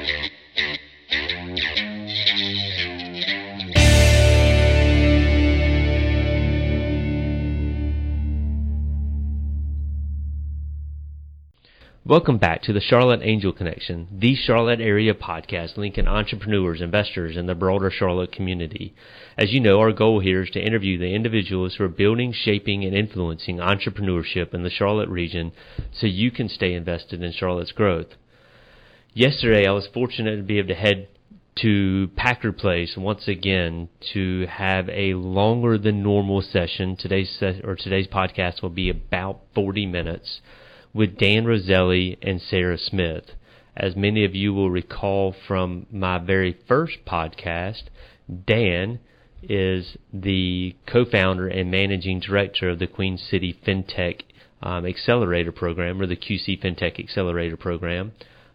Welcome back to the Charlotte Angel Connection, the Charlotte area podcast linking entrepreneurs, investors, and the broader Charlotte community. As you know, our goal here is to interview the individuals who are building, shaping, and influencing entrepreneurship in the Charlotte region so you can stay invested in Charlotte's growth. Yesterday, I was fortunate to be able to head to Packard Place once again to have a longer than normal session. Today's podcast will be about 40 minutes. With Dan Roselli and Sarah Smith. As many of you will recall from my very first podcast, Dan is the co-founder and managing director of the Queen City FinTech Accelerator Program, or the QC FinTech Accelerator Program.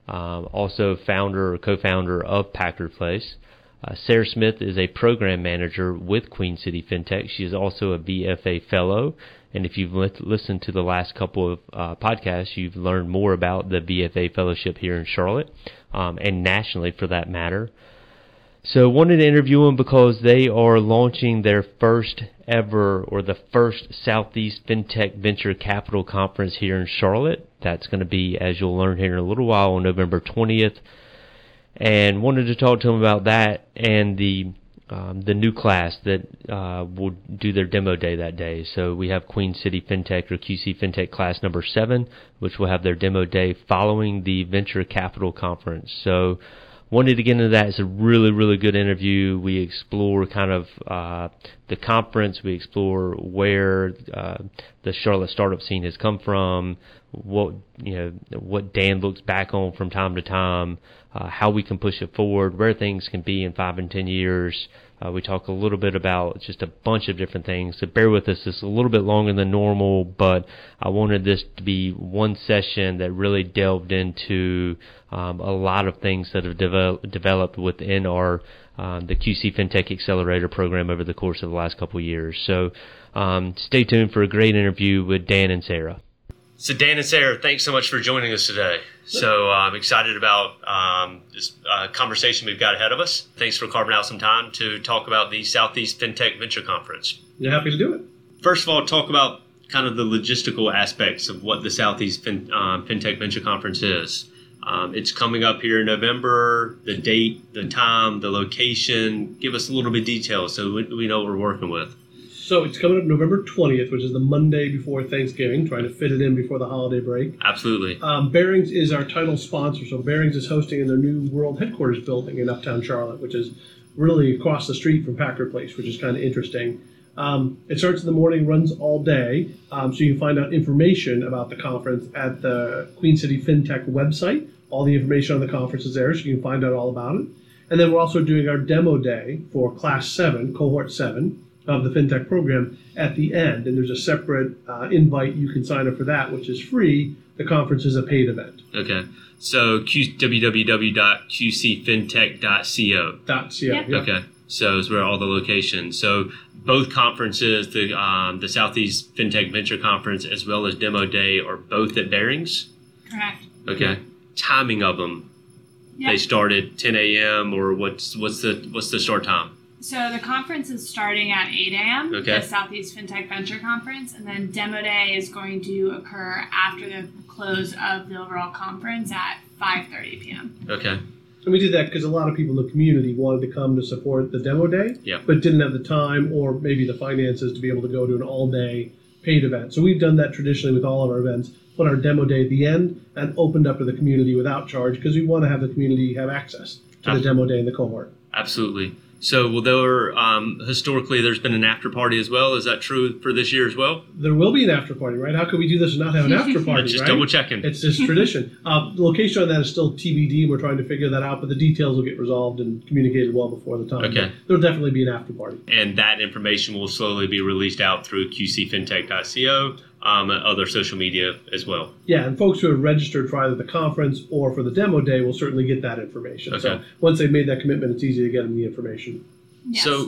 Also founder or co-founder of Packard Place. Sarah Smith is a program manager with Queen City FinTech. She is also a BFA fellow. And if you've listened to the last couple of podcasts, you've learned more about the BFA fellowship here in Charlotte, and nationally for that matter. So I wanted to interview them because they are launching their first ever, or the first Southeast FinTech Venture Capital Conference here in Charlotte. That's going to be, as you'll learn here in a little while, on November 20th. And wanted to talk to them about that and the new class that will do their demo day that day. So we have Queen City FinTech, or QC FinTech class number 7, which will have their demo day following the Venture Capital Conference. So wanted to get into that. It's a really, really good interview. We explore kind of the conference. We explore where the Charlotte startup scene has come from, what Dan looks back on from time to time, how we can push it forward, where things can be in 5 and 10 years. We talk a little bit about just a bunch of different things. So bear with us. It's a little bit longer than normal, but I wanted this to be one session that really delved into a lot of things that have developed within our the QC FinTech Accelerator program over the course of the last couple of years. So stay tuned for a great interview with Dan and Sarah. So Dan and Sarah, thanks so much for joining us today. So I'm excited about this conversation we've got ahead of us. Thanks for carving out some time to talk about the Southeast FinTech Venture Conference. You're happy to do it. First of all, talk about kind of the logistical aspects of what the Southeast FinTech Venture Conference is. It's coming up here in November, the date, the time, the location. Give us a little bit of detail so we know what we're working with. So it's coming up November 20th, which is the Monday before Thanksgiving, trying to fit it in before the holiday break. Absolutely. Barings is our title sponsor. So Barings is hosting in their new world headquarters building in Uptown Charlotte, which is really across the street from Packard Place, which is kind of interesting. It starts in the morning, runs all day. So you can find out information about the conference at the Queen City FinTech website. All the information on the conference is there, so you can find out all about it. And then we're also doing our demo day for Class 7, Cohort 7, of the FinTech program at the end. And there's a separate invite. You can sign up for that, which is free. The conference is a paid event. Okay. So www.qcfintech.co. .co. Yeah. Okay. So it's where all the locations. So both conferences, the Southeast FinTech Venture Conference as well as Demo Day, are both at Barings? Correct. Okay. Timing of them. Yep. They start at 10 a.m. or what's the start time? So the conference is starting at 8 a.m., okay. The Southeast FinTech Venture Conference, and then Demo Day is going to occur after the close of the overall conference at 5:30 p.m. Okay. And we did that because a lot of people in the community wanted to come to support the Demo Day, but didn't have the time or maybe the finances to be able to go to an all-day paid event. So we've done that traditionally with all of our events, put our Demo Day at the end and opened up to the community without charge because we want to have the community have access to the Demo Day and the cohort. Absolutely. So, historically, there's been an after party as well. Is that true for this year as well? There will be an after party, right? How could we do this and not have an after party, just right? double checking. It's just tradition. The location on that is still TBD. We're trying to figure that out, but the details will get resolved and communicated well before the time. Okay. But there'll definitely be an after party. And that information will slowly be released out through qcfintech.co, and other social media as well. Yeah, and folks who have registered for either the conference or for the Demo Day will certainly get that information. Okay. So once they've made that commitment, it's easy to get them the information. Yes. So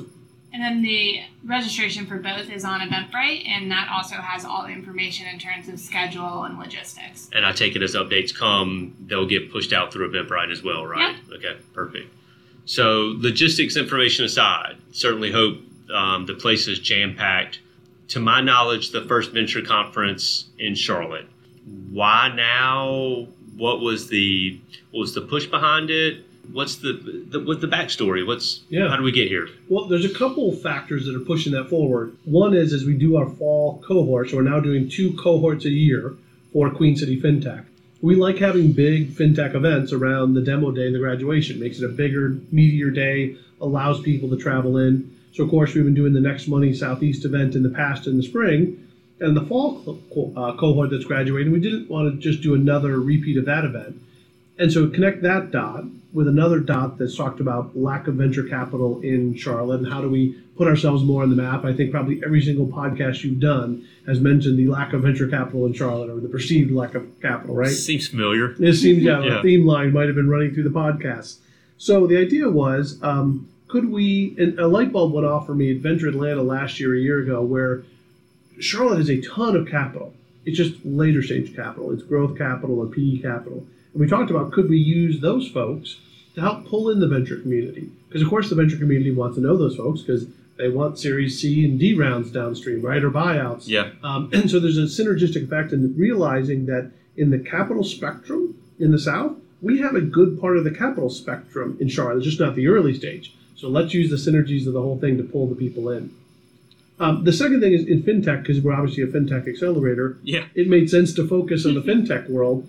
And then the registration for both is on Eventbrite, and that also has all the information in terms of schedule and logistics. And I take it as updates come, they'll get pushed out through Eventbrite as well, right? Yep. Okay, perfect. So logistics information aside, certainly hope the place is jam-packed. To my knowledge, the first venture conference in Charlotte. Why now? What was the push behind it? What's the backstory? How do we get here? Well, there's a couple factors that are pushing that forward. One is as we do our fall cohort, so we're now doing 2 cohorts a year for Queen City FinTech. We like having big FinTech events around the demo day and the graduation. Makes it a bigger, meatier day, allows people to travel in. So, of course, we've been doing the Next Money Southeast event in the past in the spring. And the fall cohort that's graduating, we didn't want to just do another repeat of that event. And so connect that dot with another dot that's talked about lack of venture capital in Charlotte and how do we put ourselves more on the map. I think probably every single podcast you've done has mentioned the lack of venture capital in Charlotte or the perceived lack of capital, right? Seems familiar. It seems, yeah. A theme line might have been running through the podcast. So the idea was, could we, and a light bulb went off for me at Venture Atlanta last year, a year ago, where Charlotte has a ton of capital. It's just later stage capital. It's growth capital and PE capital. And we talked about, could we use those folks to help pull in the venture community? Because, of course, the venture community wants to know those folks because they want Series C and D rounds downstream, right, or buyouts. Yeah. And so there's a synergistic effect in realizing that in the capital spectrum in the South, we have a good part of the capital spectrum in Charlotte. It's just not the early stage. So let's use the synergies of the whole thing to pull the people in. The second thing is in FinTech, because we're obviously a FinTech accelerator, it made sense to focus on the FinTech world.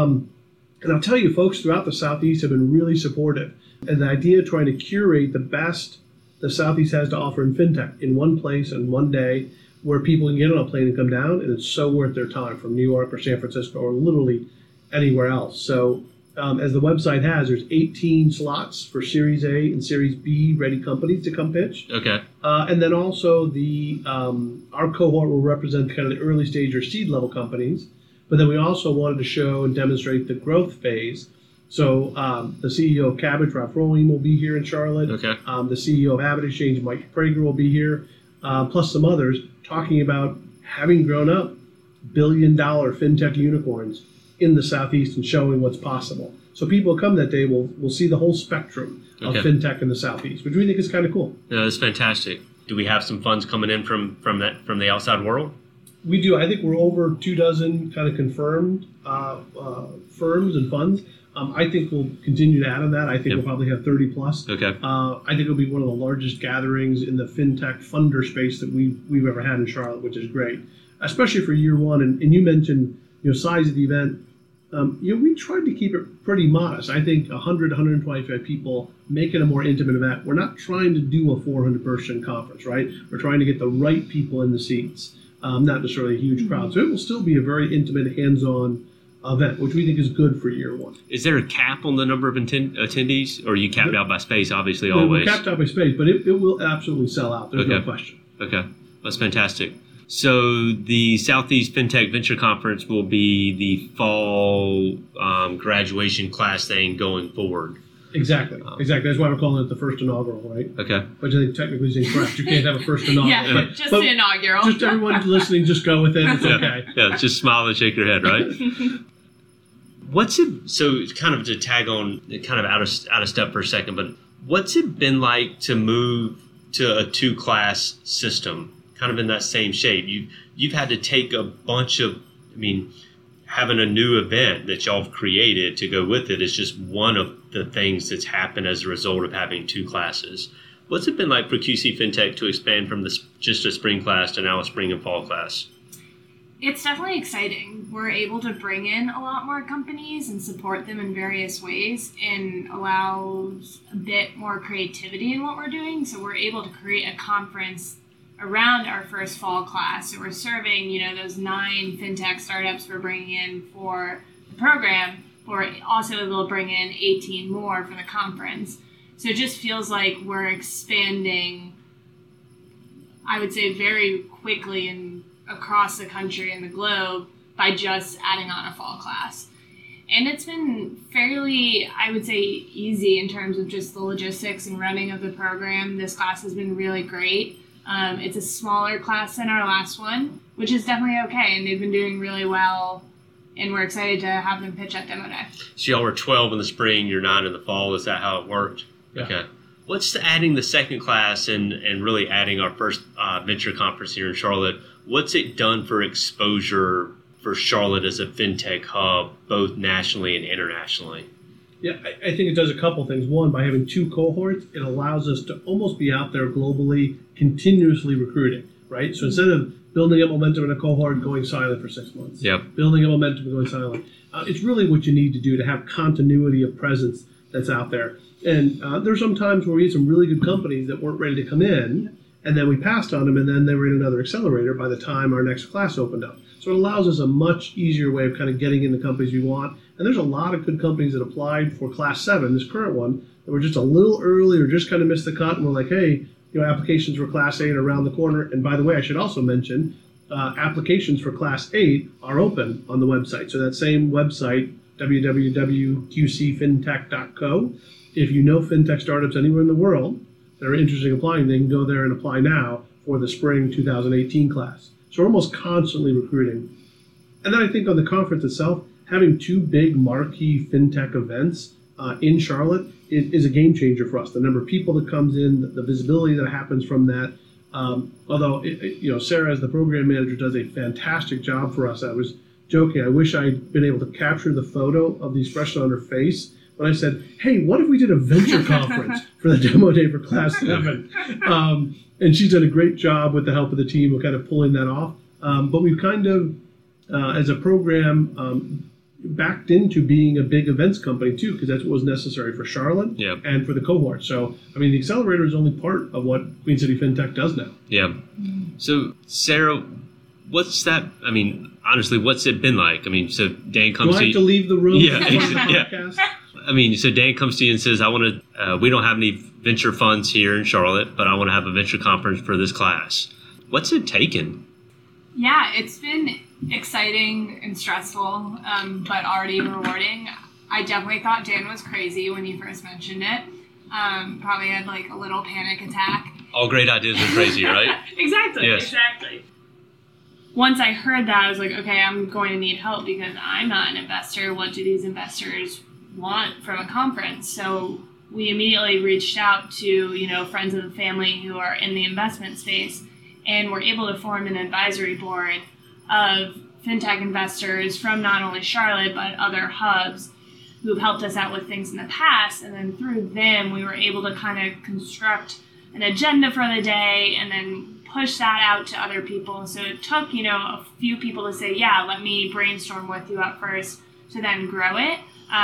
And I'll tell you, folks throughout the Southeast have been really supportive. And the idea of trying to curate the best the Southeast has to offer in FinTech in one place and one day where people can get on a plane and come down, and it's so worth their time from New York or San Francisco or literally anywhere else. So as the website has, there's 18 slots for Series A and Series B ready companies to come pitch. Okay. And then also our cohort will represent kind of the early stage or seed level companies. But then we also wanted to show and demonstrate the growth phase. So the CEO of Cabbage, Ralph Rohling, will be here in Charlotte. Okay. The CEO of Avid Exchange, Mike Prager, will be here, plus some others, talking about having grown up billion-dollar FinTech unicorns in the Southeast and showing what's possible. So people who come that day will see the whole spectrum of FinTech in the Southeast, which we think is kind of cool. Yeah, that's fantastic. Do we have some funds coming in from the outside world? We do. I think we're over 24 kind of confirmed firms and funds. I think we'll continue to add on that. I think we'll probably have 30 plus. Okay. I think it'll be one of the largest gatherings in the FinTech funder space that we've ever had in Charlotte, which is great, especially for year one. And you mentioned size of the event. We tried to keep it pretty modest. I think 100, 125 people make it a more intimate event. We're not trying to do a 400-person conference, right? We're trying to get the right people in the seats. Not necessarily a huge crowd. So it will still be a very intimate, hands-on event, which we think is good for year one. Is there a cap on the number of attendees, or are you capped out by space, obviously, always? We're capped out by space, but it will absolutely sell out. There's no question. Okay. That's fantastic. So the Southeast FinTech Venture Conference will be the fall graduation class thing going forward. Exactly. That's why we're calling it the first inaugural, right? Okay. Which I think technically is incorrect. You can't have a first inaugural. Just the inaugural. Just everyone listening, just go with it. It's okay. Yeah, just smile and shake your head, right? So kind of to tag on, kind of out of step for a second, but what's it been like to move to a 2-class system, kind of in that same shape? You've had to take a bunch of, having a new event that y'all have created to go with it is just one of the things that's happened as a result of having 2 classes. What's it been like for QC FinTech to expand from just a spring class to now a spring and fall class? It's definitely exciting. We're able to bring in a lot more companies and support them in various ways and allows a bit more creativity in what we're doing. So we're able to create a conference around our first fall class. So we're serving, those 9 FinTech startups we're bringing in for the program. We're also able to bring in 18 more for the conference. So it just feels like we're expanding, I would say, very quickly and across the country and the globe by just adding on a fall class. And it's been fairly, I would say, easy in terms of just the logistics and running of the program. This class has been really great. It's a smaller class than our last one, which is definitely okay. And they've been doing really well. And we're excited to have them pitch at Demo Day. So y'all were 12 in the spring, you're 9 in the fall. Is that how it worked? Yeah. Okay. What's adding the second class and really adding our first venture conference here in Charlotte? What's it done for exposure for Charlotte as a fintech hub, both nationally and internationally? Yeah, I think it does a couple things. One, by having 2 cohorts, it allows us to almost be out there globally, continuously recruiting, right? So instead of building up momentum in a cohort, going silent for 6 months. Yep. Building up momentum and going silent. It's really what you need to do to have continuity of presence that's out there. And there's some times where we had some really good companies that weren't ready to come in, and then we passed on them, and then they were in another accelerator by the time our next class opened up. So it allows us a much easier way of kind of getting in the companies we want. And there's a lot of good companies that applied for Class 7, this current one, that were just a little early or just kind of missed the cut, and we're like, hey, applications for Class 8 are around the corner. And by the way, I should also mention, applications for Class 8 are open on the website. So that same website, www.qcfintech.co, if you know fintech startups anywhere in the world that are interested in applying, they can go there and apply now for the spring 2018 class. So we're almost constantly recruiting. And then I think on the conference itself, having 2 big marquee fintech events in Charlotte is a game changer for us. The number of people that comes in, the visibility that happens from that. Although, Sarah, as the program manager, does a fantastic job for us. I was joking. I wish I'd been able to capture the photo of the expression on her face when I said, hey, what if we did a venture conference for the Demo Day for Class 7? And she's done a great job with the help of the team of kind of pulling that off. But we've kind of, as a program, backed into being a big events company too, because that's what was necessary for Charlotte and for the cohort. So, the accelerator is only part of what Queen City FinTech does now. Yeah. So, Sarah, what's that? Honestly, what's it been like? So Dan comes to you. Do I have to leave the room? Yeah. Podcast? So Dan comes to you and says, I want to, we don't have any venture funds here in Charlotte, but I want to have a venture conference for this class. What's it taken? Yeah, it's been exciting and stressful, but already rewarding. I definitely thought Dan was crazy when he first mentioned it. Probably had like a little panic attack. All great ideas are crazy, right? Exactly. Once I heard that, I was like, okay, I'm going to need help because I'm not an investor. What do these investors want from a conference? So we immediately reached out to, friends and family who are in the investment space, and we're able to form an advisory board of fintech investors from not only Charlotte, but other hubs who've helped us out with things in the past. And then through them, we were able to kind of construct an agenda for the day and then push that out to other people. So it took, a few people to say, yeah, let me brainstorm with you at first to then grow it.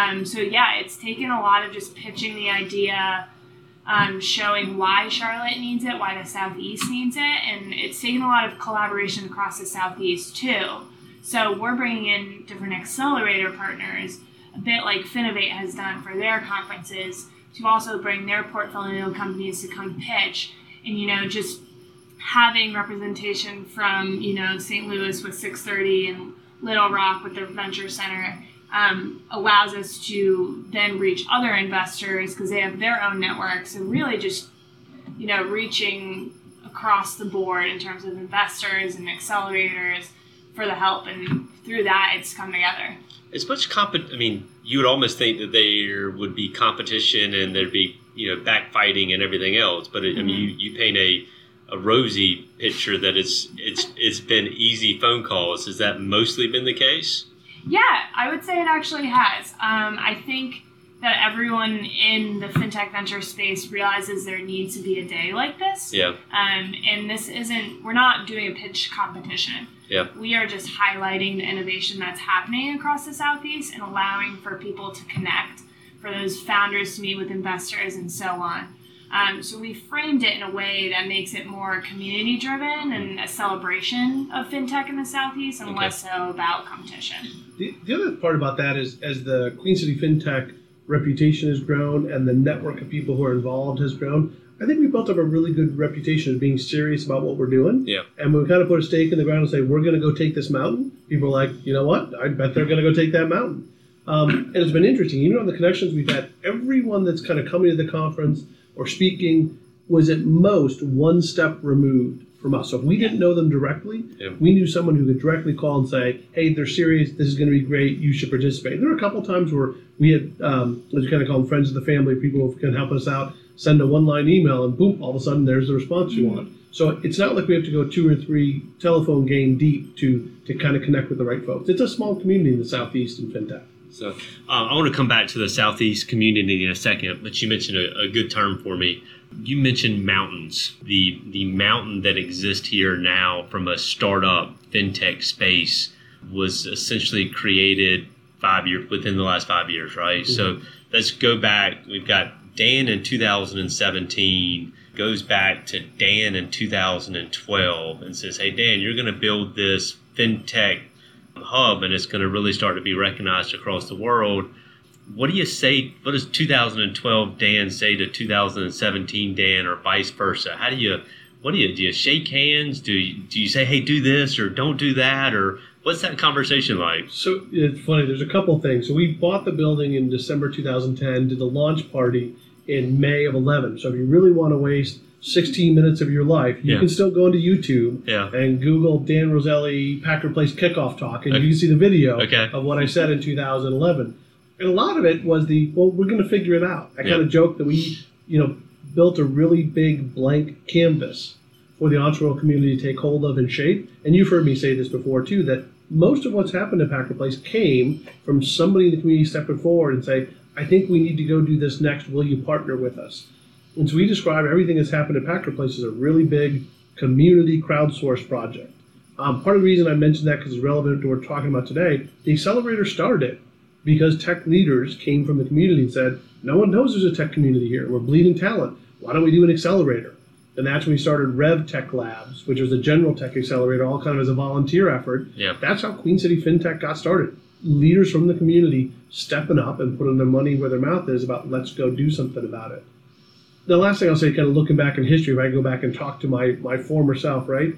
It's taken a lot of just pitching the idea, showing why Charlotte needs it, why the Southeast needs it, and it's taken a lot of collaboration across the Southeast too. So we're bringing in different accelerator partners, a bit like Finovate has done for their conferences, to also bring their portfolio companies to come pitch, and just having representation from St. Louis with 630 and Little Rock with their Venture Center allows us to then reach other investors because they have their own networks, and really just reaching across the board in terms of investors and accelerators for the help, and through that it's come together. It's much you would almost think that there would be competition and there'd be backfighting and everything else, but you paint a rosy picture that it's been easy phone calls. Has that mostly been the case? Yeah, I would say it actually has. I think that everyone in the fintech venture space realizes there needs to be a day like this. Yeah. And we're not doing a pitch competition. Yeah. We are just highlighting the innovation that's happening across the Southeast and allowing for people to connect, for those founders to meet with investors and so on. So we framed it in a way that makes it more community-driven and a celebration of fintech in the Southeast and less so about competition. The other part about that is, as the Queen City FinTech reputation has grown and the network of people who are involved has grown, I think we built up a really good reputation of being serious about what we're doing. Yeah. And when we kind of put a stake in the ground and say, we're going to go take this mountain, people are like, you know what? I bet they're going to go take that mountain. And it's been interesting. Even on the connections we've had, everyone that's kind of coming to the conference or speaking was at most one step removed from us. So if we didn't know them directly, we knew someone who could directly call and say, hey, they're serious, this is going to be great, you should participate. There were a couple times where we had, as we kind of call them, friends of the family, people who can help us out, send a one-line email, and boom, all of a sudden there's the response you want. So it's not like we have to go 2 or 3 telephone game deep to kind of connect with the right folks. It's a small community in the Southeast in FinTech. So I want to come back to the Southeast community in a second, but you mentioned a good term for me. You mentioned mountains, the mountain that exists here now from a startup fintech space was essentially created within the last 5 years, right? Mm-hmm. So let's go back. We've got Dan in 2017, goes back to Dan in 2012 and says, hey, Dan, you're going to build this fintech hub and it's going to really start to be recognized across the world. What do you say? What does 2012 Dan say to 2017 Dan, or vice versa? Do you shake hands? Do you say, hey, do this or don't do that? Or what's that conversation like? So it's funny. There's a couple of things. So we bought the building in December 2010, did the launch party in May of 11. So if you really want to waste 16 minutes of your life, you can still go into YouTube and Google Dan Roselli Packard Place kickoff talk, and you can see the video of what I said in 2011. And a lot of it was we're going to figure it out. I kind of joked that we, built a really big blank canvas for the entrepreneurial community to take hold of and shape. And you've heard me say this before too, that most of what's happened at Packard Place came from somebody in the community stepping forward and say, I think we need to go do this next. Will you partner with us? And so we describe everything that's happened at Packard Place as a really big community crowdsourced project. Part of the reason I mentioned that because it's relevant to what we're talking about today, the accelerator started because tech leaders came from the community and said, no one knows there's a tech community here. We're bleeding talent. Why don't we do an accelerator? And that's when we started Rev Tech Labs, which was a general tech accelerator, all kind of as a volunteer effort. Yeah. That's how Queen City FinTech got started. Leaders from the community stepping up and putting their money where their mouth is about let's go do something about it. The last thing I'll say, kind of looking back in history, if I go back and talk to my former self, right?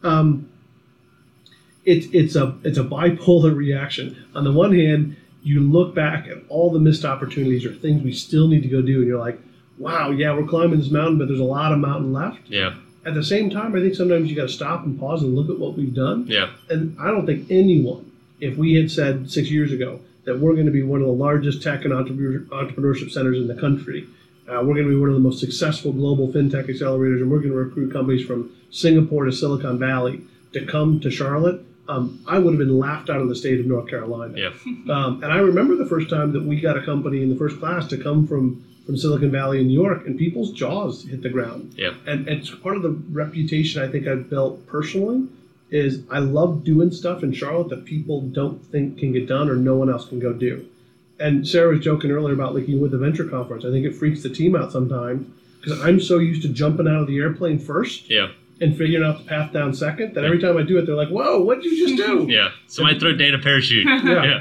It's a bipolar reaction. On the one hand, you look back at all the missed opportunities or things we still need to go do, and you're like, wow, yeah, we're climbing this mountain, but there's a lot of mountain left. Yeah. At the same time, I think sometimes you got to stop and pause and look at what we've done. Yeah. And I don't think anyone, if we had said 6 years ago that we're going to be one of the largest tech and entrepreneurship centers in the country, we're going to be one of the most successful global fintech accelerators, and we're going to recruit companies from Singapore to Silicon Valley to come to Charlotte, I would have been laughed out of the state of North Carolina. Yeah. And I remember the first time that we got a company in the first class to come from Silicon Valley in New York, and people's jaws hit the ground. Yeah. And it's part of the reputation I think I've built personally is I love doing stuff in Charlotte that people don't think can get done or no one else can go do. And Sarah was joking earlier about like you with the venture conference. I think it freaks the team out sometimes because I'm so used to jumping out of the airplane first. Yeah. And figuring out the path down second, that every time I do it, they're like, whoa, what did you just do? Yeah. Somebody throw Dan a parachute. Yeah.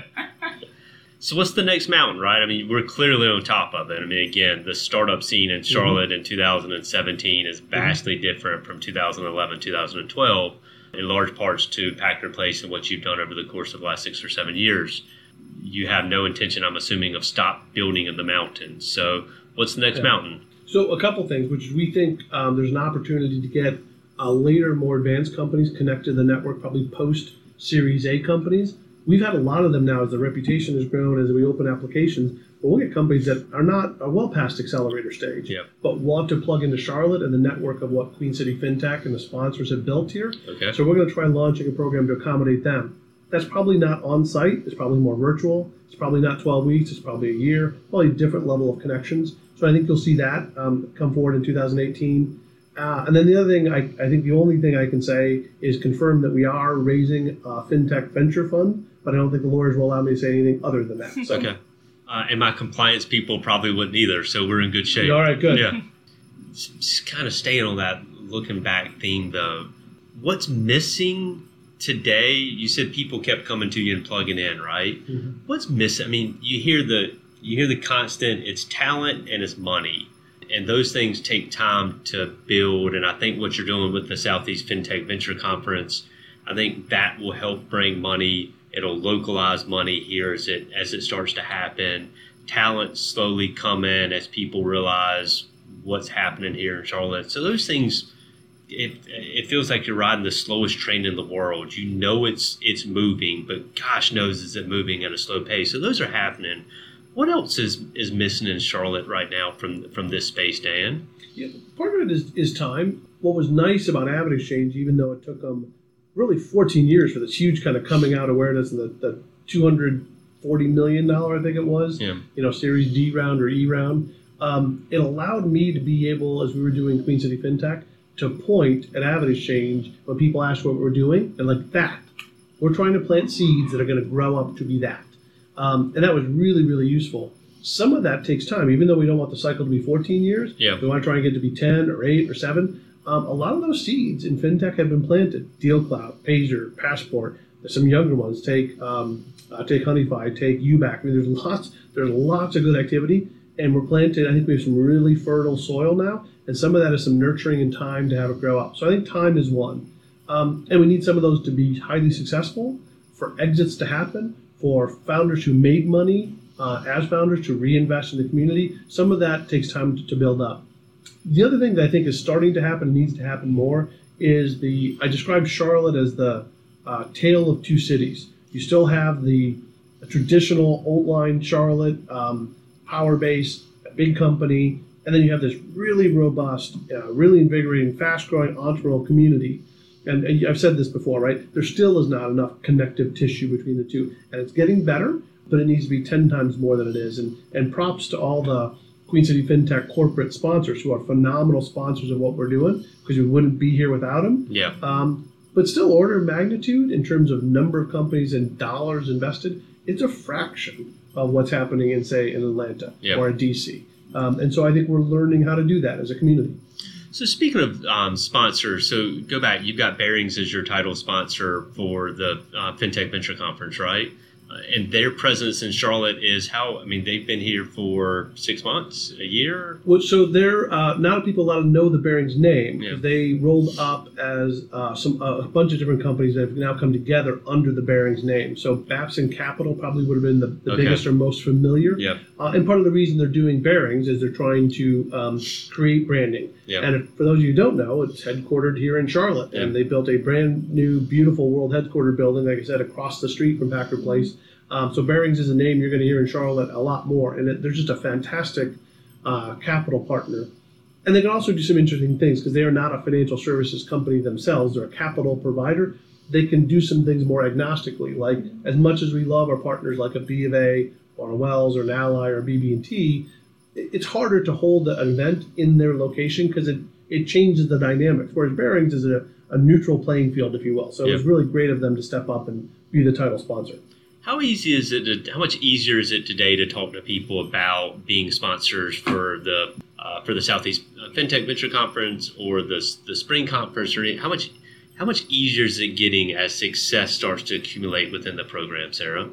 So what's the next mountain, right? I mean, we're clearly on top of it. I mean, again, the startup scene in Charlotte in 2017 is vastly different from 2011, 2012, in large parts to Packard Place and what you've done over the course of the last 6 or 7 years. You have no intention, I'm assuming, of stop building in the mountains. So what's the next mountain? So a couple things, which we think there's an opportunity to get later, more advanced companies connected to the network, probably post-Series A companies. We've had a lot of them now as the reputation has grown, as we open applications. But we'll get companies that are well past accelerator stage, but want to plug into Charlotte and the network of what Queen City FinTech and the sponsors have built here. Okay. So we're going to try launching a program to accommodate them. That's probably not on-site. It's probably more virtual. It's probably not 12 weeks. It's probably a year, probably a different level of connections. So I think you'll see that come forward in 2018. And then the other thing, I think the only thing I can say is confirm that we are raising a FinTech venture fund, but I don't think the lawyers will allow me to say anything other than that. So. Okay. And my compliance people probably wouldn't either, so we're in good shape. All right, good. Yeah. Just kind of staying on that looking back theme, though. What's missing today? You said people kept coming to you and plugging in, right? Mm-hmm. What's missing? I mean, you hear the constant, it's talent and it's money. And those things take time to build. And I think what you're doing with the Southeast FinTech Venture Conference, I think that will help bring money It'll localize money here as it starts to happen. Talent slowly come in as people realize what's happening here in Charlotte. So those things, it feels like you're riding the slowest train in the world. You know it's moving, but gosh knows is it moving at a slow pace. So those are happening. What else is missing in Charlotte right now from this space, Dan? Yeah, part of it is time. What was nice about AvidXchange, even though it took them really 14 years for this huge kind of coming out awareness and the $240 million, I think it was, Series D round or E round, it allowed me to be able, as we were doing Queen City FinTech, to point at AvidXchange when people asked what we're doing, and like that, we're trying to plant seeds that are going to grow up to be that. And that was really, really useful. Some of that takes time, even though we don't want the cycle to be 14 years. Yeah. We want to try and get to be 10 or 8 or 7. A lot of those seeds in FinTech have been planted. DealCloud, Pager, Passport. There's some younger ones. Take Honeyfi, take UBack. I mean, there's lots of good activity, and we're planted. I think we have some really fertile soil now, and some of that is some nurturing and time to have it grow up. So I think time is one. And we need some of those to be highly successful, for exits to happen, for founders who made money as founders to reinvest in the community. Some of that takes time to build up. The other thing that I think is starting to happen, needs to happen more, is I described Charlotte as the tale of two cities. You still have the traditional old line Charlotte, power base, a big company, and then you have this really robust, really invigorating, fast-growing entrepreneurial community. And I've said this before, right? There still is not enough connective tissue between the two. And it's getting better, but it needs to be 10 times more than it is. And props to all the Queen City FinTech corporate sponsors who are phenomenal sponsors of what we're doing, because we wouldn't be here without them. Yeah. But still, order of magnitude in terms of number of companies and dollars invested, it's a fraction of what's happening in, say, in Atlanta or in DC. And so I think we're learning how to do that as a community. So speaking of sponsors, so go back, you've got Barings as your title sponsor for the FinTech Venture Conference, right? And their presence in Charlotte is they've been here for 6 months, a year? Well, so they're, now people a lot know the Barings name. Yeah. They rolled up as a bunch of different companies that have now come together under the Barings name. So Babson Capital probably would have been the biggest or most familiar. Yeah. And part of the reason they're doing Barings is they're trying to create branding. Yeah. And for those of you who don't know, it's headquartered here in Charlotte. Yeah. And they built a brand new, beautiful world headquarters building, like I said, across the street from Packard Place. So Barings is a name you're going to hear in Charlotte a lot more. And they're just a fantastic capital partner. And they can also do some interesting things because they are not a financial services company themselves. They're a capital provider. They can do some things more agnostically. Like, as much as we love our partners like a B of A or a Wells or an Ally or BB&T, it's harder to hold an event in their location because it changes the dynamics. Whereas Barings is a neutral playing field, if you will. So It was really great of them to step up and be the title sponsor. How easy is it? How much easier is it today to talk to people about being sponsors for the Southeast FinTech Venture Conference or the Spring Conference? Or how much easier is it getting as success starts to accumulate within the program, Sarah?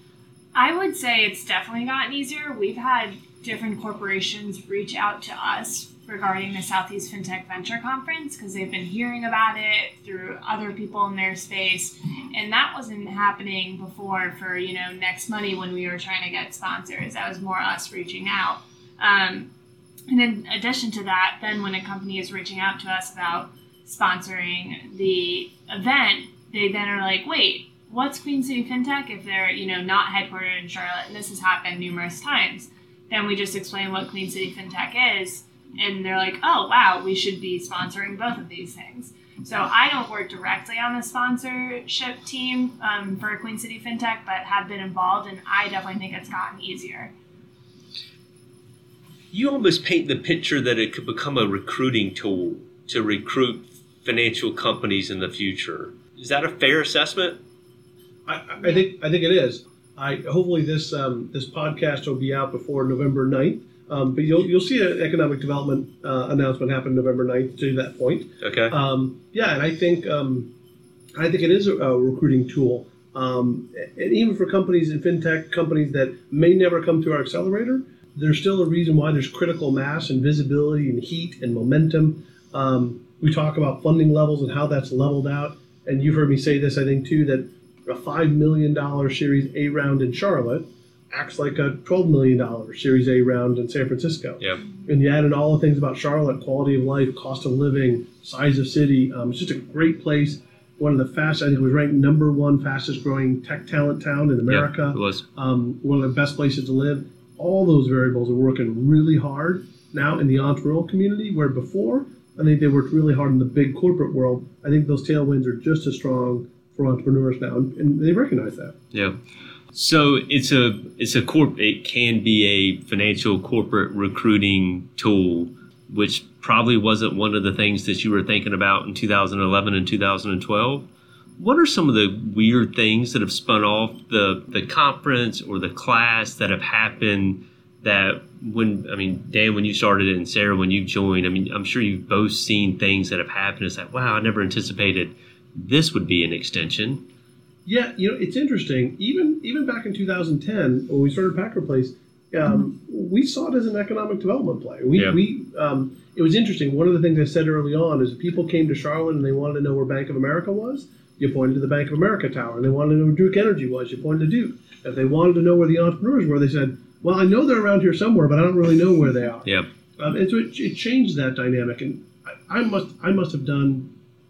I would say it's definitely gotten easier. We've had different corporations reach out to us regarding the Southeast FinTech Venture Conference because they've been hearing about it through other people in their space, and that wasn't happening before for Next Money when we were trying to get sponsors. That was more us reaching out. And in addition to that, then when a company is reaching out to us about sponsoring the event, they then are like, wait, what's Queen City FinTech if they're not headquartered in Charlotte? And this has happened numerous times. Then we just explain what Queen City FinTech is, and they're like, oh, wow, we should be sponsoring both of these things. So I don't work directly on the sponsorship team for Queen City FinTech, but have been involved, and I definitely think it's gotten easier. You almost paint the picture that it could become a recruiting tool to recruit financial companies in the future. Is that a fair assessment? I think it is. Hopefully this podcast will be out before November 9th. But you'll see an economic development announcement happen November 9th to that point. Okay. And I think it is a recruiting tool. And even for companies and FinTech companies that may never come to our accelerator, there's still a reason why there's critical mass and visibility and heat and momentum. We talk about funding levels and how that's leveled out. And you've heard me say this, I think, too, that a $5 million Series A round in Charlotte acts like a $12 million Series A round in San Francisco. Yeah. And you add in all the things about Charlotte, quality of life, cost of living, size of city. It's just a great place. One of the fastest, I think it was ranked #1 fastest growing tech talent town in America. Yeah, it was. One of the best places to live. All those variables are working really hard now in the entrepreneurial community, where before, I think they worked really hard in the big corporate world. I think those tailwinds are just as strong for entrepreneurs now, and they recognize that. Yeah. So it can be a financial corporate recruiting tool, which probably wasn't one of the things that you were thinking about in 2011 and 2012. What are some of the weird things that have spun off the conference or the class that have happened that Dan, when you started it and Sarah, when you joined, I'm sure you've both seen things that have happened. It's like, wow, I never anticipated this would be an extension. Yeah, it's interesting. Even back in 2010, when we started Packard Place, we saw it as an economic development play. It was interesting. One of the things I said early on is if people came to Charlotte and they wanted to know where Bank of America was, you pointed to the Bank of America Tower. And they wanted to know where Duke Energy was, you pointed to Duke. If they wanted to know where the entrepreneurs were, they said, well, I know they're around here somewhere, but I don't really know where they are. Yeah. And so it changed that dynamic. And I must have done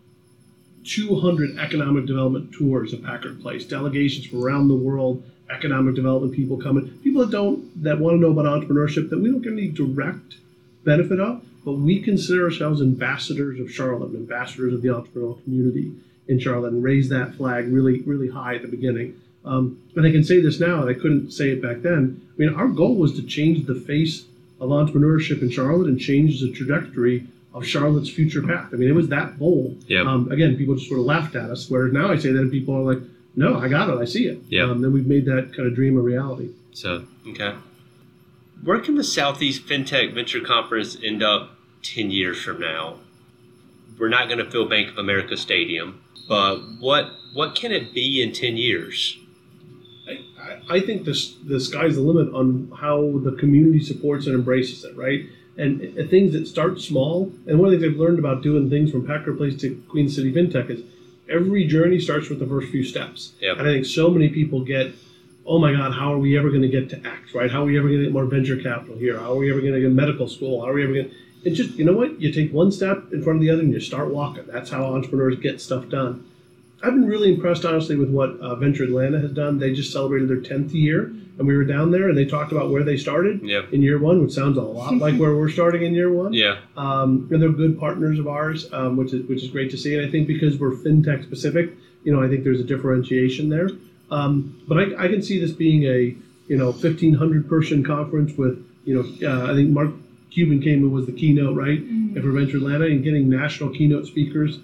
200 economic development tours of Packard Place, delegations from around the world, economic development people coming, people that want to know about entrepreneurship that we don't get any direct benefit of, but we consider ourselves ambassadors of Charlotte, and ambassadors of the entrepreneurial community in Charlotte, and raise that flag really, really high at the beginning. And I can say this now, and I couldn't say it back then. Our goal was to change the face of entrepreneurship in Charlotte and change the trajectory of Charlotte's future path. It was that bold. Yep. Again, people just sort of laughed at us, whereas now I say that and people are like, no, I got it, I see it. Yep. Then we've made that kind of dream a reality. So, okay. Where can the Southeast FinTech Venture Conference end up 10 years from now? We're not going to fill Bank of America Stadium, but what can it be in 10 years? I think the sky's the limit on how the community supports and embraces it, right? And things that start small, and one of the things I've learned about doing things from Packard Place to Queen City FinTech is every journey starts with the first few steps. Yep. And I think so many people get, oh my God, how are we ever going to get to X, right? How are we ever going to get more venture capital here? How are we ever going to get medical school? How are we ever going to... It's just, you know what? You take one step in front of the other and you start walking. That's how entrepreneurs get stuff done. I've been really impressed, honestly, with what Venture Atlanta has done. They just celebrated their 10th year, and we were down there, and they talked about where they started in year one, which sounds a lot like where we're starting in year one. Yeah. And they're good partners of ours, which is great to see. And I think because we're fintech specific, I think there's a differentiation there. But I can see this being a 1,500 person conference with I think Mark Cuban came and was the keynote, right, for Venture Atlanta, and getting national keynote speakers.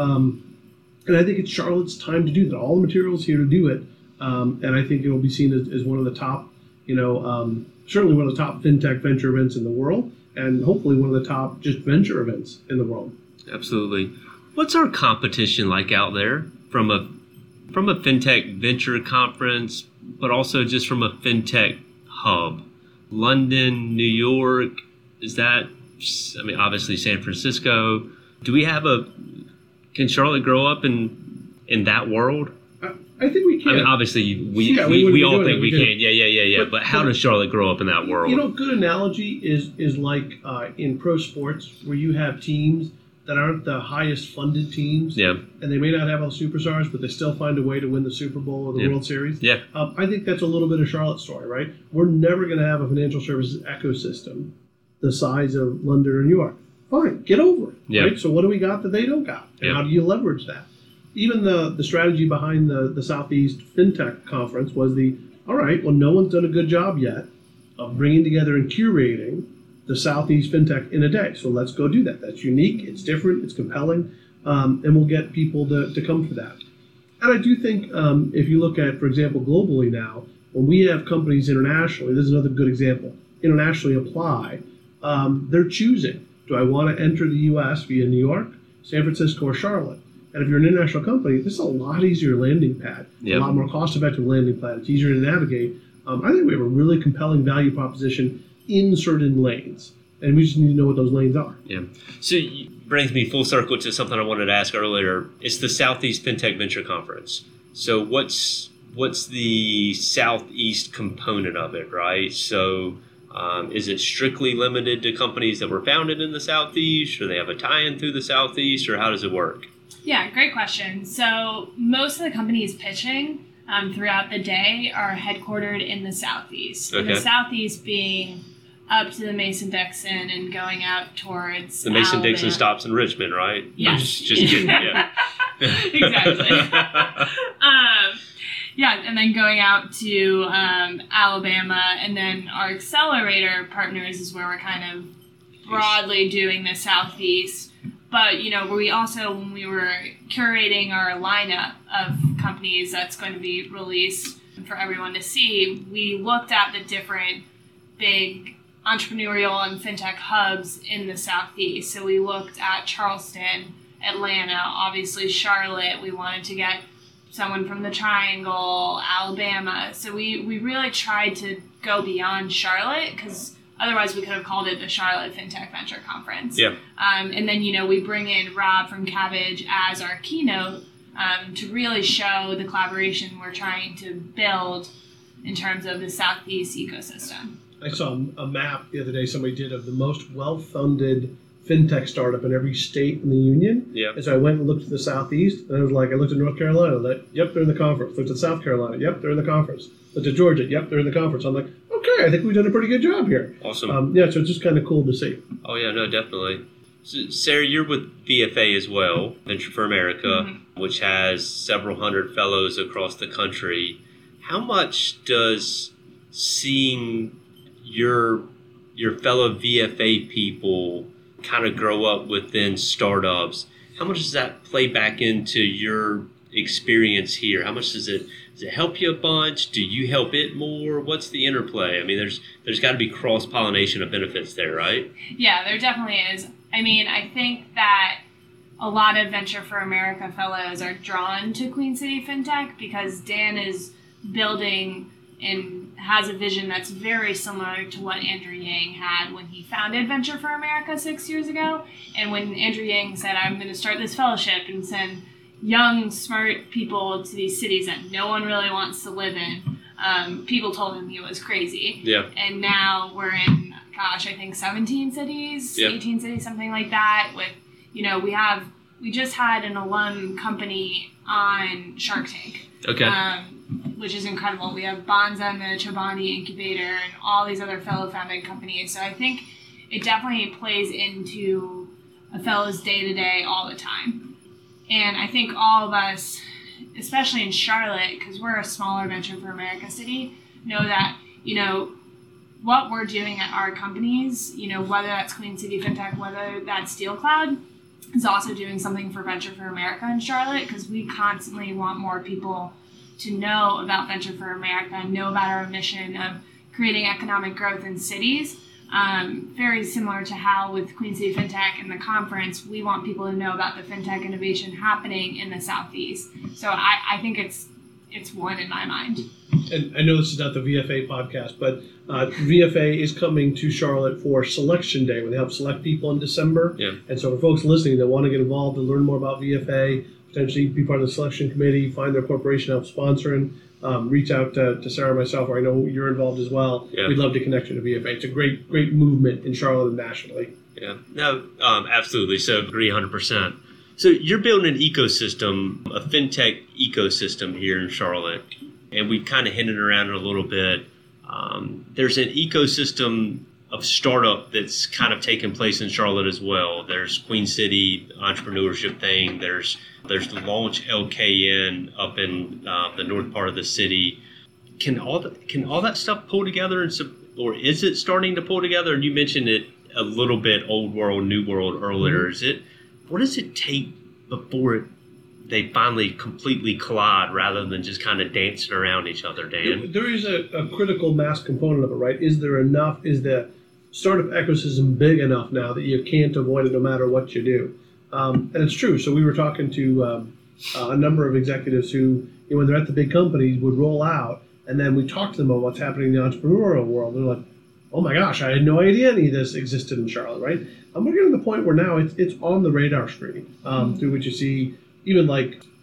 And I think it's Charlotte's time to do that. All the materials here to do it. And I think it'll be seen as one of the top, certainly one of the top fintech venture events in the world, and hopefully one of the top just venture events in the world. Absolutely. What's our competition like out there from a fintech venture conference, but also just from a fintech hub? London, New York, is that, obviously San Francisco. Do we have can Charlotte grow up in that world? I think we can. Obviously, we all think we can. Yeah. But how does Charlotte grow up in that world? Good analogy is like in pro sports where you have teams that aren't the highest funded teams. Yeah. And they may not have all the superstars, but they still find a way to win the Super Bowl or the World Series. Yeah. I think that's a little bit of Charlotte's story, right? We're never going to have a financial services ecosystem the size of London or New York. Fine, get over it. Right? So what do we got that they don't got? And how do you leverage that? Even the strategy behind the Southeast FinTech Conference was all right, well, no one's done a good job yet of bringing together and curating the Southeast FinTech in a day. So let's go do that. That's unique, it's different, it's compelling, and we'll get people to come for that. And I do think if you look at, for example, globally now, when we have companies internationally, this is another good example, internationally apply, they're choosing. Do I want to enter the U.S. via New York, San Francisco, or Charlotte? And if you're an international company, this is a lot easier landing pad, a lot more cost-effective landing pad. It's easier to navigate. I think we have a really compelling value proposition in certain lanes, and we just need to know what those lanes are. Yeah. So it brings me full circle to something I wanted to ask earlier. It's the Southeast FinTech Venture Conference. So what's the Southeast component of it, right? So is it strictly limited to companies that were founded in the Southeast, or they have a tie-in through the Southeast, or how does it work? Yeah, great question. So most of the companies pitching throughout the day are headquartered in the Southeast. Okay. And the Southeast being up to the Mason-Dixon and going out towards The Mason-Dixon Alabama. stops in Richmond, right? Yes. Just kidding, yeah. Exactly. Yeah, and then going out to Alabama, and then our accelerator partners is where we're kind of broadly doing the Southeast. But, we also, when we were curating our lineup of companies that's going to be released for everyone to see, we looked at the different big entrepreneurial and fintech hubs in the Southeast. So we looked at Charleston, Atlanta, obviously Charlotte. We wanted to get someone from the Triangle, Alabama. So we really tried to go beyond Charlotte, because otherwise we could have called it the Charlotte FinTech Venture Conference. Yeah. And then, we bring in Rob from Cabbage as our keynote to really show the collaboration we're trying to build in terms of the Southeast ecosystem. I saw a map the other day somebody did of the most well-funded fintech startup in every state in the union. Yeah. And so I went and looked at the Southeast, and I was like, I looked at North Carolina, like, yep, they're in the conference. Looked at South Carolina, yep, they're in the conference. Looked at Georgia, yep, they're in the conference. I'm like, okay, I think we've done a pretty good job here. Awesome. So it's just kind of cool to see. Oh, yeah, no, definitely. So, Sarah, you're with VFA as well, Venture for America, which has several hundred fellows across the country. How much does seeing your fellow VFA people kind of grow up within startups, how much does that play back into your experience here? How much does it help you a bunch? Do you help it more? What's the interplay? I mean, there's got to be cross-pollination of benefits there, right? Yeah, there definitely is. I mean, I think that a lot of Venture for America fellows are drawn to Queen City FinTech because Dan is building and has a vision that's very similar to what Andrew Yang had when he founded Venture for America 6 years ago. And when Andrew Yang said, I'm going to start this fellowship and send young, smart people to these cities that no one really wants to live in, people told him he was crazy. Yeah. And now we're in, I think 17 cities, 18 cities, something like that. With, we just had an alum company on Shark Tank. Okay. Which is incredible. We have Bonza and the Chobani Incubator and all these other fellow founded companies. So I think it definitely plays into a fellow's day-to-day all the time. And I think all of us, especially in Charlotte, because we're a smaller Venture for America city, know that, what we're doing at our companies, whether that's Queen City FinTech, whether that's SteelCloud, is also doing something for Venture for America in Charlotte, because we constantly want more people to know about Venture for America and know about our mission of creating economic growth in cities. Very similar to how with Queen City FinTech and the conference, we want people to know about the FinTech innovation happening in the Southeast. So I think it's one in my mind. And I know this is not the VFA podcast, but VFA is coming to Charlotte for Selection Day, where they help select people in December. Yeah. And so for folks listening that want to get involved and learn more about VFA, potentially be part of the selection committee, find their corporation help sponsoring, reach out to Sarah and myself, or I know you're involved as well. Yeah. We'd love to connect you to VFA. It's a great movement in Charlotte and nationally. Yeah, no, absolutely. So agree 100%. So you're building an ecosystem, a fintech ecosystem here in Charlotte, and we've kind of hinted around it a little bit. There's an ecosystem of startup that's kind of taken place in Charlotte as well. There's Queen City entrepreneurship thing. There's the Launch LKN up in the north part of the city. Can all that stuff pull together, or is it starting to pull together? And you mentioned it a little bit, old world, new world earlier. Mm-hmm. What does it take before they finally completely collide rather than just kind of dancing around each other, Dan? There is a critical mass component of it, right? Is the startup ecosystem big enough now that you can't avoid it no matter what you do? And it's true. So we were talking to a number of executives who, when they're at the big companies, would roll out, and then we talked to them about what's happening in the entrepreneurial world. They're like, oh my gosh, I had no idea any of this existed in Charlotte, right? And we're getting to the point where now it's on the radar screen, through which you see even like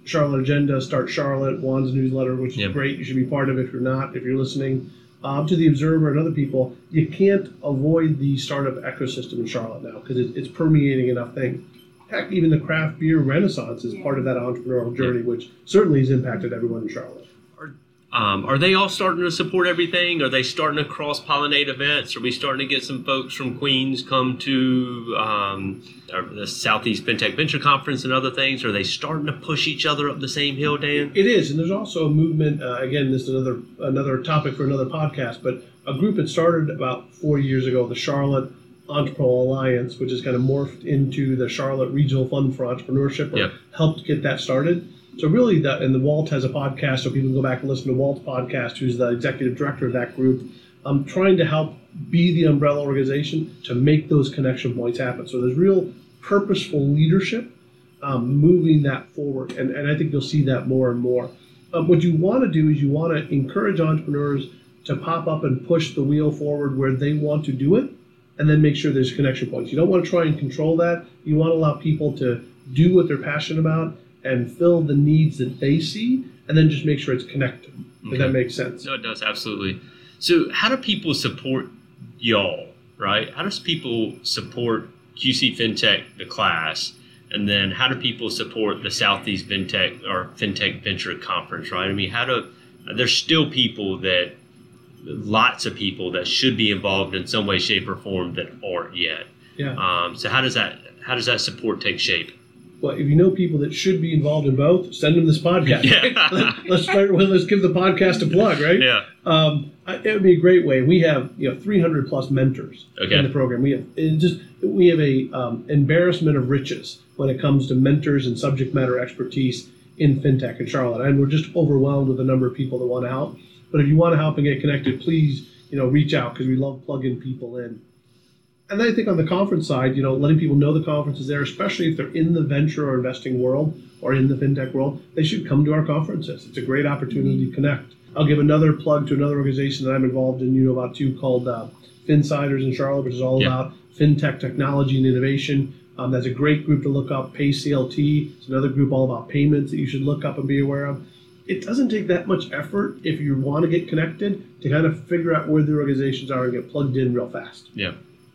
Charlotte Agenda, Start Charlotte, Juan's newsletter, which is great. You should be part of it if you're not, if you're listening. To the Observer and other people, you can't avoid the startup ecosystem in Charlotte now because it's permeating enough things. Heck, even the craft beer renaissance is part of that entrepreneurial journey, which certainly has impacted everyone in Charlotte. Are they all starting to support everything? Are they starting to cross-pollinate events? Are we starting to get some folks from Queens come to the Southeast FinTech Venture Conference and other things? Are they starting to push each other up the same hill, Dan? It is, and there's also a movement, again, this is another topic for another podcast, but a group that started about 4 years ago, the Charlotte Entrepreneurial Alliance, which has kind of morphed into the Charlotte Regional Fund for Entrepreneurship, or helped get that started. So really, and the Walt has a podcast, so people can go back and listen to Walt's podcast, who's the executive director of that group, trying to help be the umbrella organization to make those connection points happen. So there's real purposeful leadership moving that forward, and I think you'll see that more and more. What you want to do is you want to encourage entrepreneurs to pop up and push the wheel forward where they want to do it, and then make sure there's connection points. You don't want to try and control that. You want to allow people to do what they're passionate about and fill the needs that they see, and then just make sure it's connected. If that makes sense. No, it does, absolutely. So how do people support y'all, right? How does people support QC FinTech, the class, and then how do people support the Southeast FinTech or FinTech Venture Conference, right? I mean, there's still lots of people that should be involved in some way, shape, or form that aren't yet. Yeah. So how does that support take shape? Well, if you know people that should be involved in both, send them this podcast. Yeah. Let's give the podcast a plug, right? Yeah. It would be a great way. We have 300 plus mentors in the program. We have a embarrassment of riches when it comes to mentors and subject matter expertise in FinTech in Charlotte, and we're just overwhelmed with the number of people that want to help. But if you want to help and get connected, please reach out because we love plugging people in. And then I think on the conference side, letting people know the conference is there, especially if they're in the venture or investing world or in the FinTech world, they should come to our conferences. It's a great opportunity to connect. I'll give another plug to another organization that I'm involved in, about too, called FinSiders in Charlotte, which is all about FinTech technology and innovation. That's a great group to look up. PayCLT is another group all about payments that you should look up and be aware of. It doesn't take that much effort if you want to get connected to kind of figure out where the organizations are and get plugged in real fast. Yeah.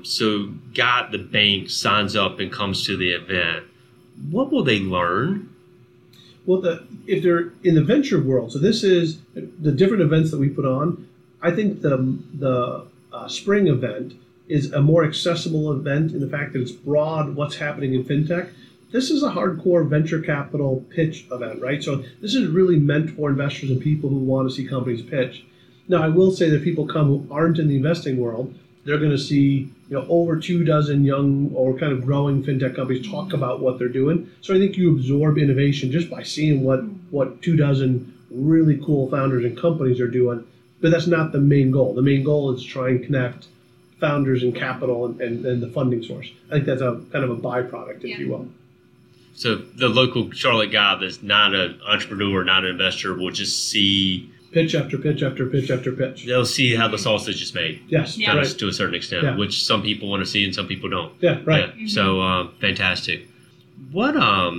So the bank signs up and comes to the event. What will they learn? Well, if they're in the venture world, so this is the different events that we put on. I think the spring event is a more accessible event in the fact that it's broad, what's happening in FinTech. This is a hardcore venture capital pitch event, right? So this is really meant for investors and people who want to see companies pitch. Now, I will say that people come who aren't in the investing world, they're going to see over 24 young or kind of growing FinTech companies talk about what they're doing. So I think you absorb innovation just by seeing what 24 really cool founders and companies are doing. But that's not the main goal. The main goal is to try and connect founders and capital and the funding source. I think that's a kind of a byproduct, if you will. So the local Charlotte guy that's not an entrepreneur, not an investor, will just see pitch after pitch after pitch after pitch. They'll see how the sausage is made. Yes, to a certain extent, which some people want to see and some people don't. Yeah, right. Yeah. So fantastic. What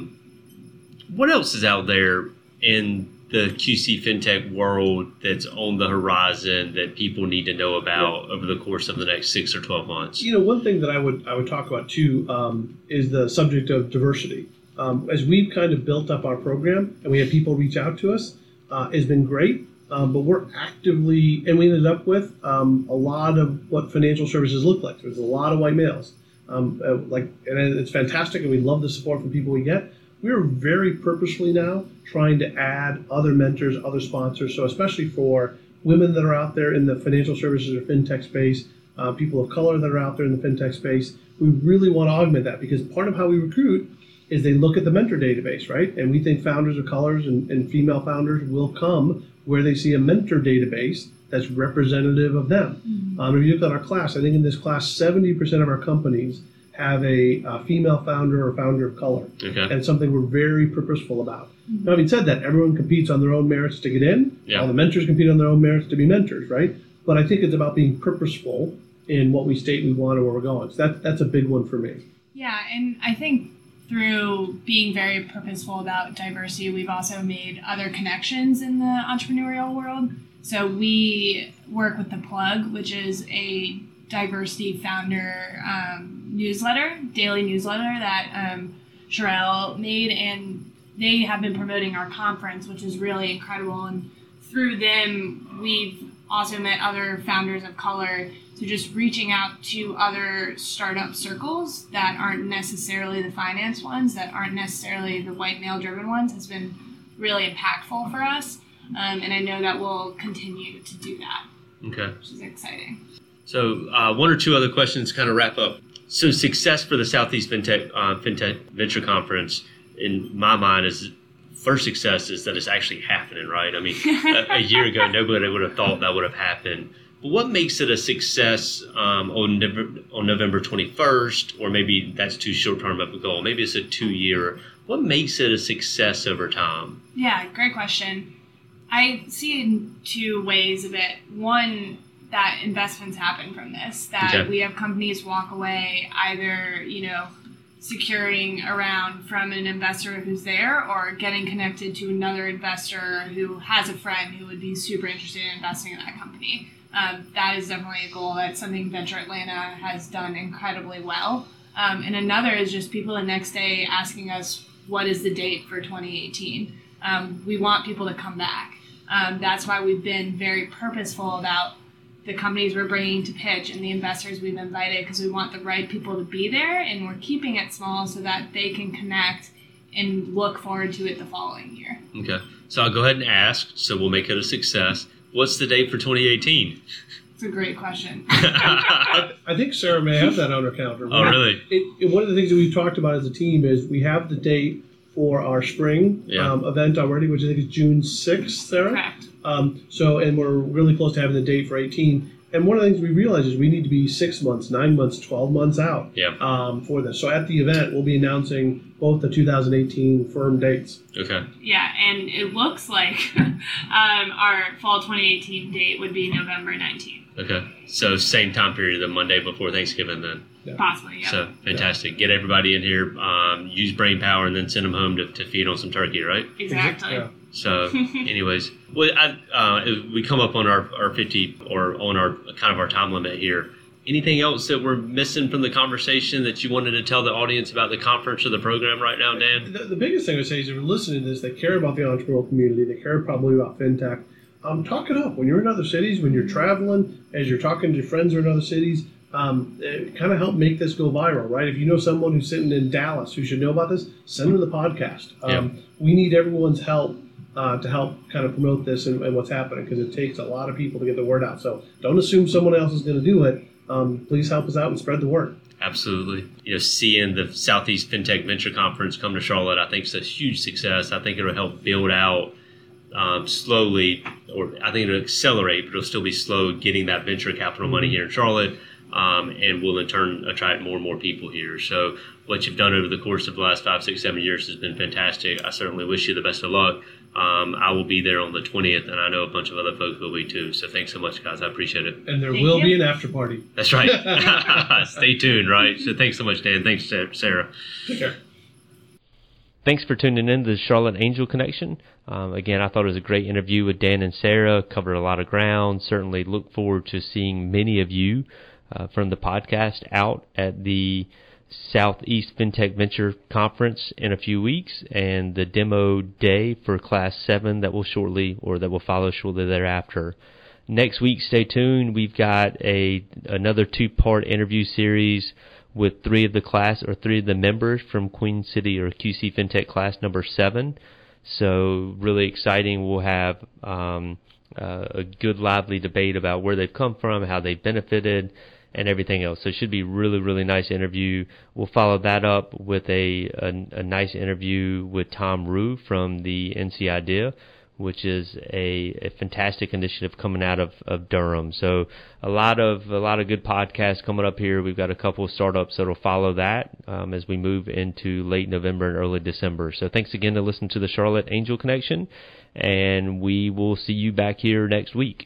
else is out there in the QC FinTech world that's on the horizon that people need to know about over the course of the next 6 or 12 months? One thing that I would talk about too is the subject of diversity. As we've kind of built up our program and we have people reach out to us, it's been great. But we're actively, and we ended up with a lot of what financial services look like. There's a lot of white males, and it's fantastic, and we love the support from people we get. We're very purposefully now trying to add other mentors, other sponsors. So especially for women that are out there in the financial services or FinTech space, people of color that are out there in the FinTech space, we really want to augment that because part of how we recruit is they look at the mentor database, right? And we think founders of colors and female founders will come where they see a mentor database that's representative of them. If you look at our class, I think in this class, 70% of our companies have a female founder or founder of color. Okay. And it's something we're very purposeful about. Now, having said that, everyone competes on their own merits to get in. Yeah. All the mentors compete on their own merits to be mentors, right? But I think it's about being purposeful in what we state we want and where we're going. So that's a big one for me. Yeah, and I think through being very purposeful about diversity, we've also made other connections in the entrepreneurial world. So we work with The Plug, which is a diversity founder newsletter, daily newsletter that Sherelle made, and they have been promoting our conference, which is really incredible. And through them, we've also met other founders of color. So just reaching out to other startup circles that aren't necessarily the finance ones, that aren't necessarily the white male-driven ones, has been really impactful for us. And I know that we'll continue to do that. Okay. Which is exciting. So one or two other questions to kind of wrap up. So success for the Southeast FinTech Venture Conference, in my mind, is first success is that it's actually happening, right? I mean, a year ago, nobody would have thought that would have happened. But what makes it a success on November 21st, or maybe that's too short-term of a goal, maybe it's a 2-year. What makes it a success over time? Yeah, great question. I see it in two ways of it. One, that investments happen from this, that we have companies walk away either, securing a round from an investor who's there, or getting connected to another investor who has a friend who would be super interested in investing in that company. That is definitely a goal. That's something Venture Atlanta has done incredibly well. And another is just people the next day asking us, what is the date for 2018? We want people to come back. That's why we've been very purposeful about the companies we're bringing to pitch and the investors we've invited, because we want the right people to be there, and we're keeping it small so that they can connect and look forward to it the following year. Okay. So I'll go ahead and ask, so we'll make it a success. What's the date for 2018? It's a great question. I think Sarah may have that on her calendar. Oh, really? One of the things that we've talked about as a team is we have the date for our spring event already, which I think is June 6th, Sarah? Correct. And we're really close to having the date for 18. And one of the things we realize is we need to be 6 months, 9 months, 12 months out for this. So at the event, we'll be announcing both the 2018 firm dates. Okay. Yeah, and it looks like our fall 2018 date would be November 19th. Okay. So same time period, the Monday before Thanksgiving then. Yeah. Possibly, yeah. So fantastic. Get everybody in here, use brain power, and then send them home to feed on some turkey, right? Exactly. Yeah. So anyways, well, we come up on our 50 or on our kind of our time limit here. Anything else that we're missing from the conversation that you wanted to tell the audience about the conference or the program right now, Dan? The biggest thing I would say is if you're listening to this, they care about the entrepreneurial community. They care probably about fintech. Talk it up. When you're in other cities, when you're traveling, as you're talking to your friends who are in other cities, kind of help make this go viral, right? If you know someone who's sitting in Dallas who should know about this, send them the podcast. We need everyone's help to help kind of promote this and what's happening, because it takes a lot of people to get the word out. So don't assume someone else is going to do it. Please help us out and spread the word. Absolutely. Seeing the Southeast FinTech Venture Conference come to Charlotte, I think is a huge success. I think it'll help build out slowly, or I think it'll accelerate, but it'll still be slow getting that venture capital money here in Charlotte, and will in turn attract more and more people here. So what you've done over the course of the last 5, 6, 7 years has been fantastic. I certainly wish you the best of luck. I will be there on the 20th, and I know a bunch of other folks will be too. So thanks so much, guys. I appreciate it. And there will be an after party. That's right. Stay tuned, right? So thanks so much, Dan. Thanks, Sarah. Take care. Thanks for tuning in to the Charlotte Angel Connection. Again, I thought it was a great interview with Dan and Sarah. Covered a lot of ground. Certainly look forward to seeing many of you from the podcast out at the Southeast FinTech Venture Conference in a few weeks, and the demo day for Class 7 that will follow shortly thereafter. Next week, stay tuned. We've got another 2-part interview series with 3 of the members from Queen City or QC FinTech Class number 7. So really exciting. We'll have a good, lively debate about where they've come from, how they've benefited, and everything else. So it should be really, really nice interview. We'll follow that up with a nice interview with Tom Rue from the NC Idea, which is a fantastic initiative coming out of Durham. So a lot of good podcasts coming up here. We've got a couple of startups that will follow that as we move into late November and early December. So thanks again to listen to the Charlotte Angel Connection, and we will see you back here next week.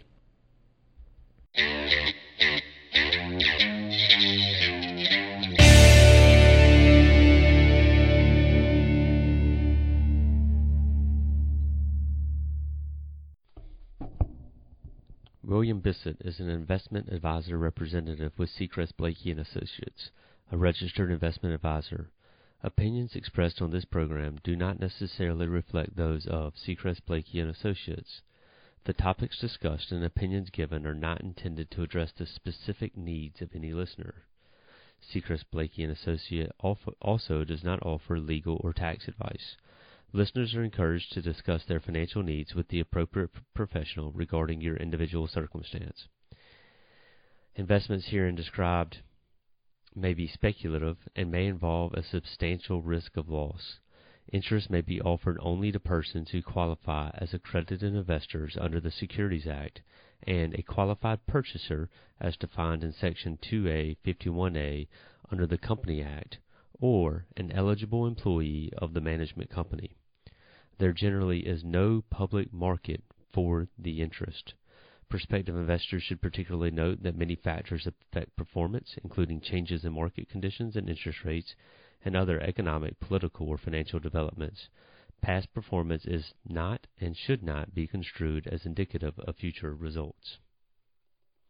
William Bissett is an investment advisor representative with Seacrest Blakey & Associates, a registered investment advisor. Opinions expressed on this program do not necessarily reflect those of Seacrest Blakey & Associates. The topics discussed and opinions given are not intended to address the specific needs of any listener. Seacrest Blakey & Associates also does not offer legal or tax advice. Listeners are encouraged to discuss their financial needs with the appropriate professional regarding your individual circumstance. Investments herein described may be speculative and may involve a substantial risk of loss. Interest may be offered only to persons who qualify as accredited investors under the Securities Act and a qualified purchaser as defined in Section 2A 51A under the Company Act, or an eligible employee of the management company. There generally is no public market for the interest. Prospective investors should particularly note that many factors affect performance, including changes in market conditions and interest rates and other economic, political, or financial developments. Past performance is not and should not be construed as indicative of future results.